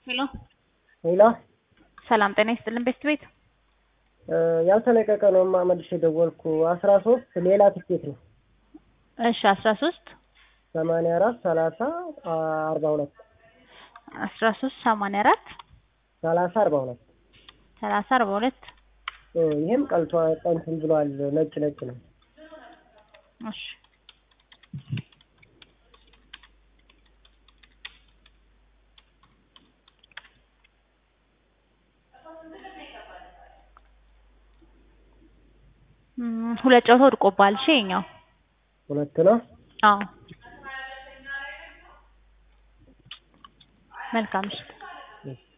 ሄሎ ሌላ ሰላም ጤና ይስጥልን ቤት ቤት ያልተለቀቀ ነውማ መልሼ ደወልኩ 13 ሌላ ትኬት ነው እሺ 13 84 30 42 13 84 30 42 30 42 ይሄም ቀልቷ እንትን ብሏል ነጭ ነው እሺ ሁለት ጨዋታ ወድቆባል እሺ የኛው ሁለት ነው አዎ መልካም እሺ